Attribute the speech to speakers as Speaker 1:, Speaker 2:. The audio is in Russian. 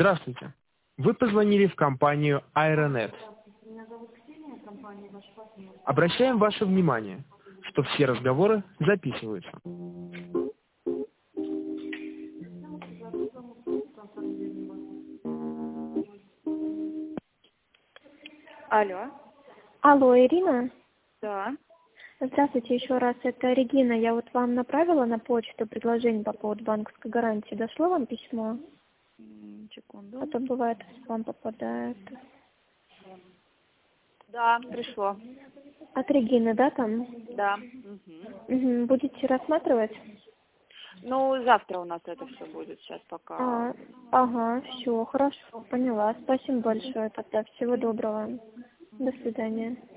Speaker 1: Здравствуйте. Вы позвонили в компанию Аэронет. Обращаем ваше внимание, что все разговоры записываются.
Speaker 2: Алло.
Speaker 3: Алло, Ирина?
Speaker 2: Да.
Speaker 3: Здравствуйте еще раз, это Регина. Я вот вам направила на почту предложение по поводу банковской гарантии. Дошло вам письмо?
Speaker 2: Секунду.
Speaker 3: А то бывает, вам попадает.
Speaker 2: Да, пришло.
Speaker 3: От Регины, да, там?
Speaker 2: Да.
Speaker 3: Угу. Будете рассматривать?
Speaker 2: Ну, завтра у нас это все будет, сейчас пока.
Speaker 3: Ага, все, хорошо, поняла. Спасибо большое тогда. Всего доброго. До свидания.